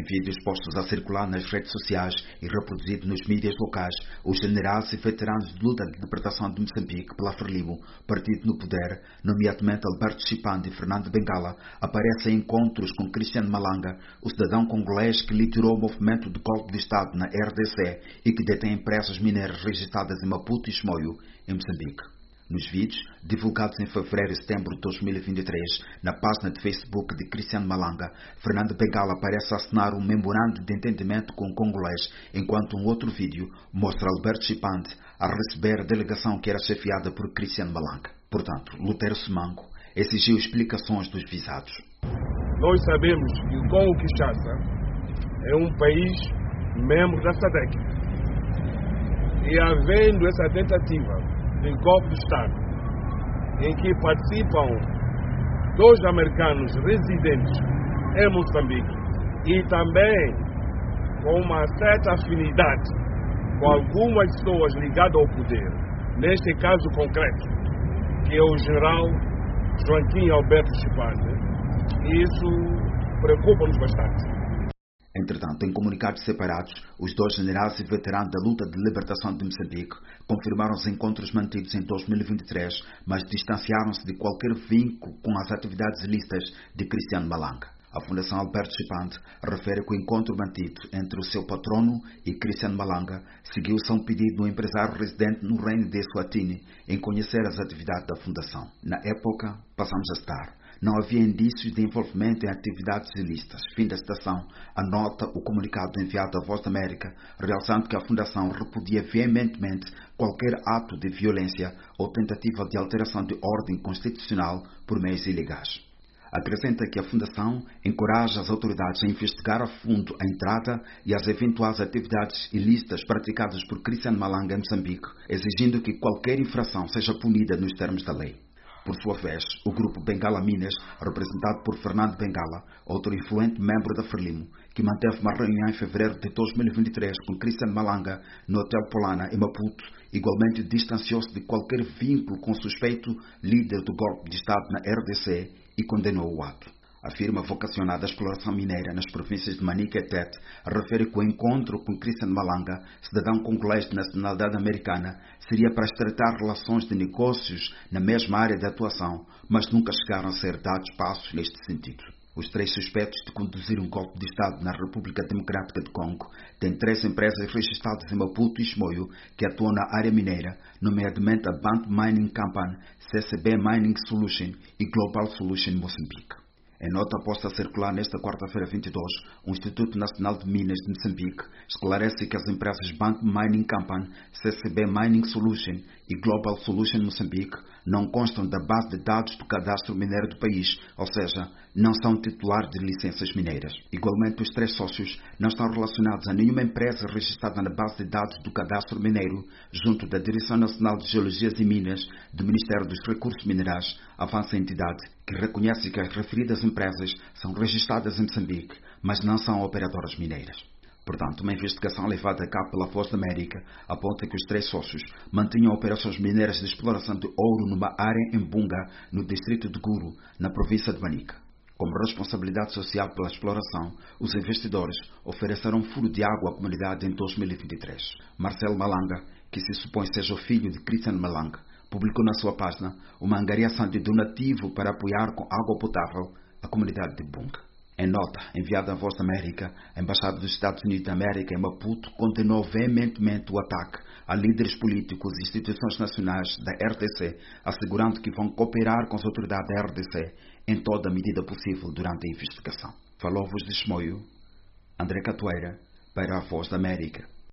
vídeos postos a circular nas redes sociais e reproduzidos nos mídias locais, os generais e veteranos de luta de libertação de Moçambique pela Frelimo, partido no poder, nomeadamente Alberto Chipande e Fernando Bengala, aparecem em encontros com Christian Malanga, o cidadão congolês que liderou o movimento de golpe de Estado na RDC e que detém empresas mineiras registradas em Maputo e Chimoio, em Moçambique. Nos vídeos, divulgados em fevereiro e setembro de 2023, na página de Facebook de Christian Malanga, Fernando Bengala parece assinar um memorando de entendimento com o congolês, enquanto um outro vídeo mostra Alberto Chipande a receber a delegação que era chefiada por Christian Malanga. Portanto, Lutero Simango exigiu explicações dos visados. Nós sabemos que o Congo-Kinshasa é um país membro da SADC. E havendo essa tentativa de golpe de Estado, em que participam 2 americanos residentes em Moçambique e também com uma certa afinidade com algumas pessoas ligadas ao poder, neste caso concreto, que é o general Joaquim Alberto Chipande, isso preocupa-nos bastante. Entretanto, em comunicados separados, os 2 generais e veteranos da luta de libertação de Moçambique confirmaram os encontros mantidos em 2023, mas distanciaram-se de qualquer vínculo com as atividades ilícitas de Christian Malanga. A Fundação Alberto Chipande refere que o encontro mantido entre o seu patrono e Christian Malanga seguiu-se a um pedido do empresário residente no reino de Eswatini em conhecer as atividades da Fundação. Na época, passamos a citar: não havia indícios de envolvimento em atividades ilícitas. Fim da citação, anota o comunicado enviado à Voz da América, realçando que a Fundação repudia veementemente qualquer ato de violência ou tentativa de alteração de ordem constitucional por meios ilegais. Acrescenta que a Fundação encoraja as autoridades a investigar a fundo a entrada e as eventuais atividades ilícitas praticadas por Christian Malanga em Moçambique, exigindo que qualquer infração seja punida nos termos da lei. Por sua vez, o grupo Bengala Minas, representado por Fernando Bengala, outro influente membro da Frelimo, que manteve uma reunião em fevereiro de 2023 com Christian Malanga no Hotel Polana, em Maputo, igualmente distanciou-se de qualquer vínculo com o suspeito líder do golpe de Estado na RDC e condenou o ato. A firma vocacionada à exploração mineira nas províncias de Manica e Tete refere que o encontro com Christian Malanga, cidadão congolês de nacionalidade americana, seria para estreitar relações de negócios na mesma área de atuação, mas nunca chegaram a ser dados passos neste sentido. Os 3 suspeitos de conduzir um golpe de Estado na República Democrática do Congo têm 3 empresas registradas em Maputo e Chimoio que atuam na área mineira, nomeadamente a Band Mining Company, CCB Mining Solution e Global Solution Moçambique. Em nota posta a circular nesta quarta-feira 22, o Instituto Nacional de Minas de Moçambique esclarece que as empresas Band Mining Company, CCB Mining Solution e Global Solution Moçambique não constam da base de dados do cadastro mineiro do país, ou seja, não são titulares de licenças mineiras. Igualmente, os 3 sócios não estão relacionados a nenhuma empresa registrada na base de dados do cadastro mineiro, junto da Direção Nacional de Geologias e Minas do Ministério dos Recursos Minerais, avança a entidade, que reconhece que as referidas empresas são registradas em Moçambique, mas não são operadoras mineiras. Portanto, uma investigação levada a cabo pela Voz da América aponta que os 3 sócios mantinham operações mineiras de exploração de ouro numa área em Bunga, no distrito de Guru, na província de Manica. Como responsabilidade social pela exploração, os investidores ofereceram um furo de água à comunidade em 2023. Marcelo Malanga, que se supõe seja o filho de Christian Malanga, publicou na sua página uma angariação de donativo para apoiar com água potável a comunidade de Bunga. Em nota enviada à Voz da América, a Embaixada dos Estados Unidos da América em Maputo condenou veementemente o ataque a líderes políticos e instituições nacionais da RDC, assegurando que vão cooperar com as autoridades da RDC em toda a medida possível durante a investigação. Falou-vos de Chimoio, André Catoeira, para a Voz da América.